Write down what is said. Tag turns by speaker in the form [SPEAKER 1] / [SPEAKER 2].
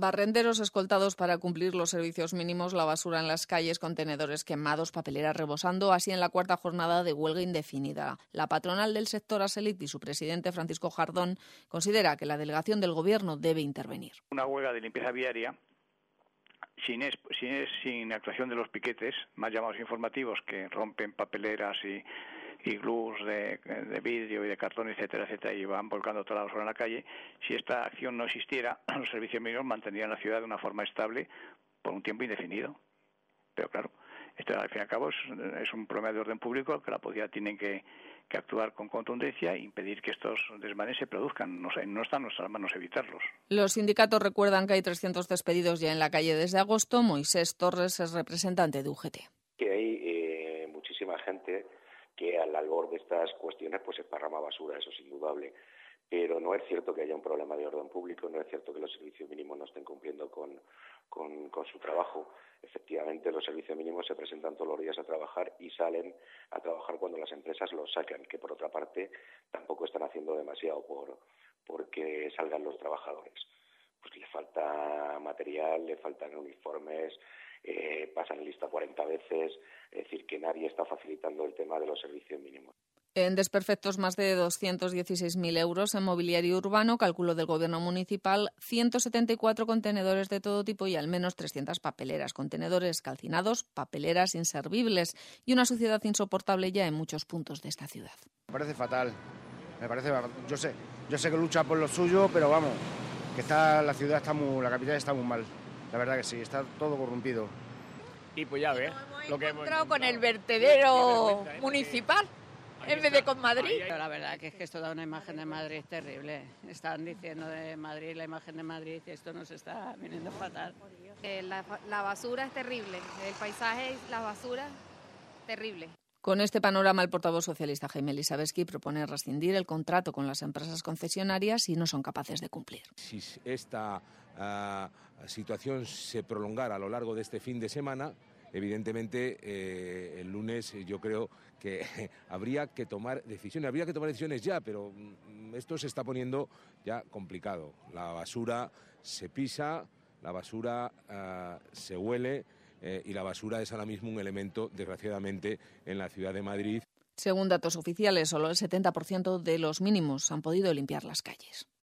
[SPEAKER 1] Barrenderos escoltados para cumplir los servicios mínimos, la basura en las calles, contenedores quemados, papeleras rebosando, así en la cuarta jornada de huelga indefinida. La patronal del sector Aselit y su presidente, Francisco Jardón, considera que la delegación del Gobierno debe intervenir.
[SPEAKER 2] Una huelga de limpieza viaria sin actuación de los piquetes, más llamados informativos, que rompen papeleras y glus de vidrio y de cartón, etcétera, etcétera, y van volcando toda la basura en la calle. Si esta acción no existiera, los servicios mínimos mantendrían la ciudad de una forma estable por un tiempo indefinido. Pero claro, esto al fin y al cabo es un problema de orden público que la policía tiene que actuar con contundencia e impedir que estos desmanes se produzcan. No está en nuestras manos evitarlos.
[SPEAKER 1] Los sindicatos recuerdan que hay 300 despedidos ya en la calle desde agosto. Moisés Torres es representante de UGT.
[SPEAKER 3] Que hay muchísima gente que al albor de estas cuestiones pues esparrama basura, eso es indudable. Pero no es cierto que haya un problema de orden público, no es cierto que los servicios mínimos no estén cumpliendo con su trabajo. Efectivamente, los servicios mínimos se presentan todos los días a trabajar y salen a trabajar cuando las empresas los sacan, que por otra parte tampoco están haciendo demasiado porque salgan los trabajadores. Pues le falta material, le faltan uniformes, pasan lista 40 veces, es decir, que nadie está facilitando el tema de los servicios mínimos.
[SPEAKER 1] En desperfectos, más de 216.000 euros en mobiliario urbano, cálculo del Gobierno municipal, 174 contenedores de todo tipo y al menos 300 papeleras, contenedores calcinados, papeleras inservibles y una suciedad insoportable ya en muchos puntos de esta ciudad.
[SPEAKER 4] Me parece fatal, yo sé que lucha por lo suyo, pero vamos, que la ciudad la capital está muy mal, la verdad que sí, está todo corrompido.
[SPEAKER 5] Y pues ya ves,
[SPEAKER 6] lo que hemos encontrado con el vertedero municipal. En vez de con Madrid.
[SPEAKER 7] La verdad que es que esto da una imagen de Madrid terrible. Están diciendo de Madrid, la imagen de Madrid, y esto nos está viniendo fatal.
[SPEAKER 8] La basura es terrible, el paisaje, la basura, terrible.
[SPEAKER 1] Con este panorama, el portavoz socialista Jaime Elisabetsky propone rescindir el contrato con las empresas concesionarias si no son capaces de cumplir.
[SPEAKER 9] Si esta situación se prolongara a lo largo de este fin de semana, evidentemente el lunes yo creo que habría que tomar decisiones ya, pero esto se está poniendo ya complicado. La basura se pisa, la basura se huele y la basura es ahora mismo un elemento, desgraciadamente, en la ciudad de Madrid.
[SPEAKER 1] Según datos oficiales, solo el 70% de los mínimos han podido limpiar las calles.